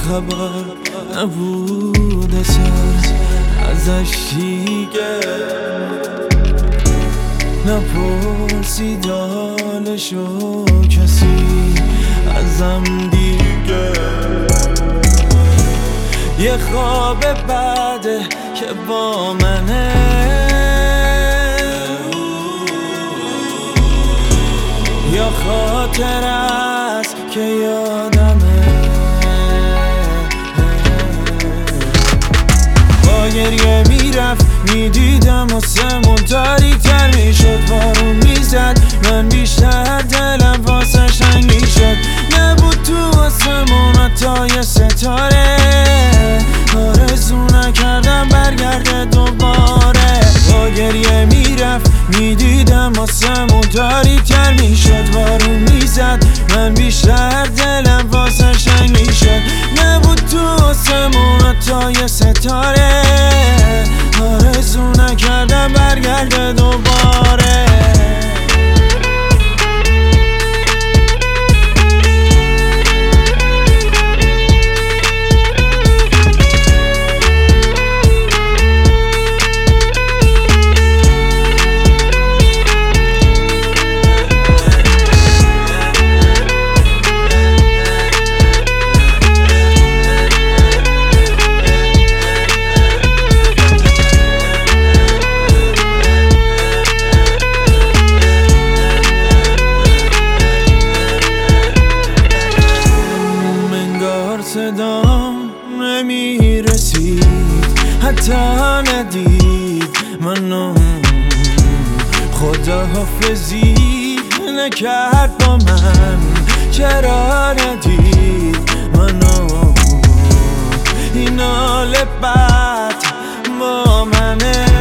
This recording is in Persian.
خبر نبود اثر ازش دیگه، نپرسید حالشو کسی ازم دیگه. یه خواب بعده که با منه، یا خاطر است که یادمه. با گریه میرفت میدیدم آسمون تاریک‌تر میشد، بارون میزد من بیشتر دلم واسه شنگ میشد. نبود تو آسمون حتی یه ستاره، آرزو نکردم برگرده دوباره. با گریه میرفت میدیدم آسمون تاریک‌تر میشد، بارون میزد من بیشتر دلم واسه شنگ میشد. نبود تو آسمون حتی یه ستاره، آرزو نکردم برگرده دوباره. صدام نمیرسید حتی ندید منو، خداحافظی نکرد با من، چرا ندید منو؟ این حال بد با منه.